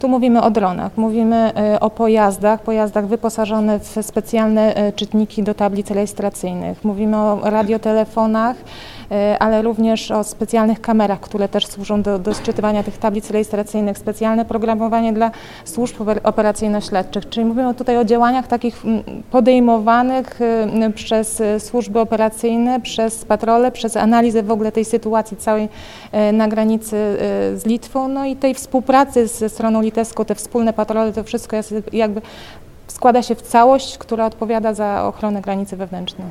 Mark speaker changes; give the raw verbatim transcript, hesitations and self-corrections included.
Speaker 1: Tu mówimy o dronach, mówimy o pojazdach, pojazdach wyposażonych w specjalne czytniki do tablic rejestracyjnych. Mówimy o radiotelefonach, ale również o specjalnych kamerach, które też służą do, do sczytywania tych tablic rejestracyjnych, specjalne programowanie dla służb operacyjno-śledczych. Czyli mówimy tutaj o działaniach takich podejmowanych przez służby operacyjne, przez patrole, przez analizę w ogóle tej sytuacji całej na granicy z Litwą, no i tej współpracy ze stroną litewską, te wspólne patrole, to wszystko jest jakby składa się w całość, która odpowiada za ochronę granicy wewnętrznej.